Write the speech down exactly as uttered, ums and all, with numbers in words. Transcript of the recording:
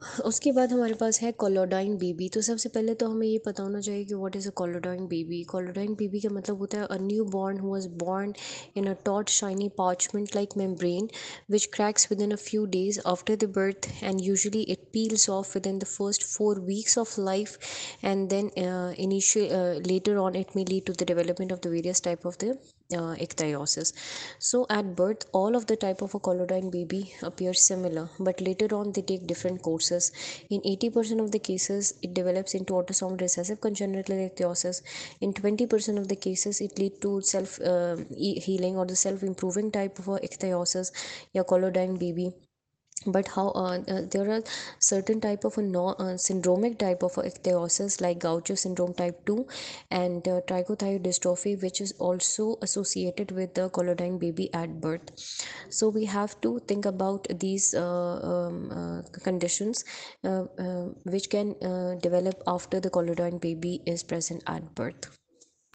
उसके बाद हमारे पास है कोलोडाइन बेबी। तो सबसे पहले तो हमें ये पता होना चाहिए कि what is a collodion baby. Collodion baby का मतलब होता है a new born who was born in a taut shiny parchment like membrane which cracks within a few days after the birth, and usually it peels off within the first four weeks of life, and then uh, initial uh, later on it may lead to the development of the various type of the uh, ichthyosis. So at birth all of the type of a collodine baby appear similar, but later on they take different courses. In eighty percent of the cases it develops into autosomal recessive congenital ichthyosis. In twenty percent of the cases it lead to self uh, healing or the self improving type of a ichthyosis या collodine baby. But how uh, uh, there are certain type of a no, uh, syndromic type of ichthyosis like Gaucher syndrome type two and uh, trichothione dystrophy, which is also associated with the collodine baby at birth. So we have to think about these uh, um, uh, conditions uh, uh, which can uh, develop after the collodine baby is present at birth.